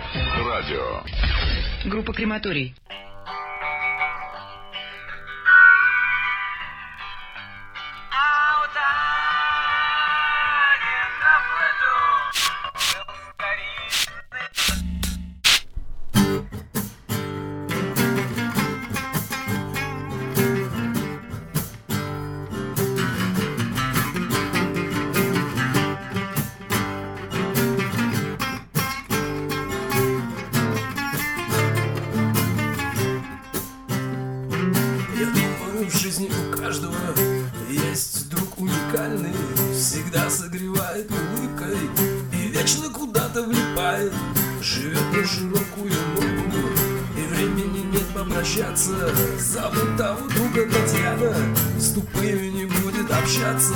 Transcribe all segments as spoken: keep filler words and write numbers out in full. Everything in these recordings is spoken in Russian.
Радио. Группа «Крематорий». В жизни у каждого есть друг уникальный, всегда согревает улыбкой и вечно куда-то влипает. Живет на широкую ногу, и времени нет попрощаться. Зовут того друга Татьяна, с тупыми не будет общаться.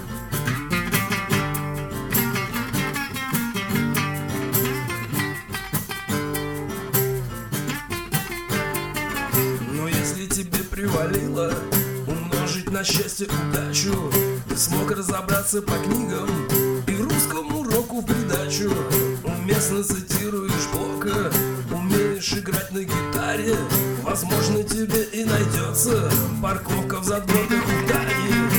Но если тебе привалило умножить на счастье удачу, ты смог разобраться по книгам и русскому року в придачу. Уместно цитируешь Блока, умеешь играть на гитаре, возможно, тебе и найдется парковка в задворках у Тани.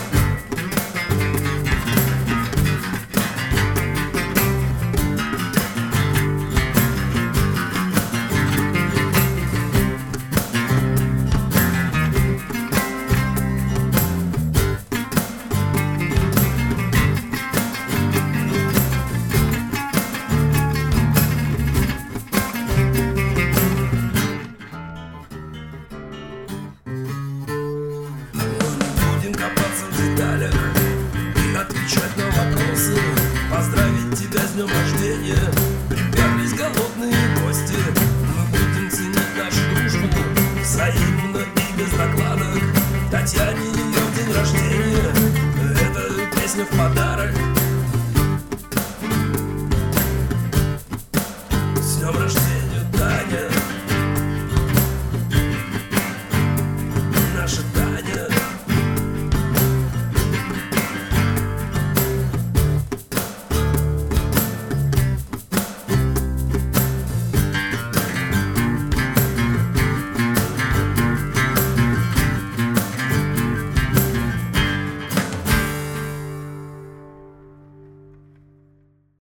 Копаться в деталях и отвечать на вопросы, поздравить тебя с днем рождения. Приперлись голодные гости, мы будем ценить нашу дружбу взаимно и без накладок. Татьяне ее день рождения, это песня в подарок.